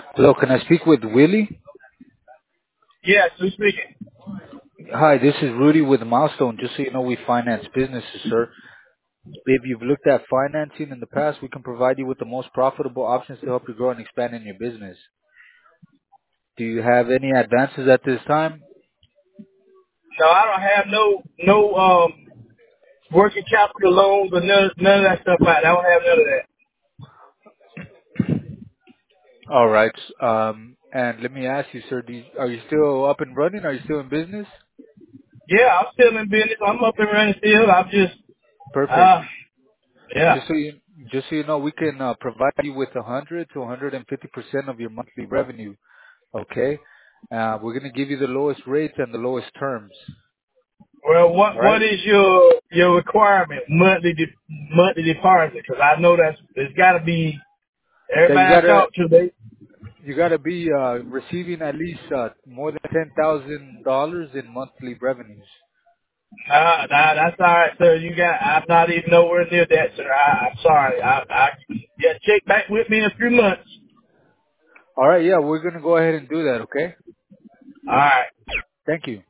Hello, can I speak with Willie? Yes, who's speaking? Hi, this is Rudy with Milestone. Just so you know, we finance businesses, sir. If you've looked at financing in the past, we can provide you with the most profitable options to help you grow and expand in your business. Do you have any advances at this time? No, I don't have no working capital loans or none of that stuff. I don't have none of that. All right. And let me ask you, sir, are you still up and running? Are you still in business? Yeah, I'm still in business. I'm up and running still. I'm just Perfect. uh yeah. Just so you, just so you know, we can provide you with 100 to 150% of your monthly revenue. Okay. We're going to give you the lowest rates and the lowest terms. Well, All what right. is your requirement monthly deposit? Because I know it's got to be Yeah, everybody I talk to. They you gotta be receiving at least more than $10,000 in monthly revenues. nah, that's all right, sir. I'm not even nowhere near that, sir. I'm sorry. Yeah, check back with me in a few months. All right, yeah, we're gonna go ahead and do that. Okay. All right. Thank you.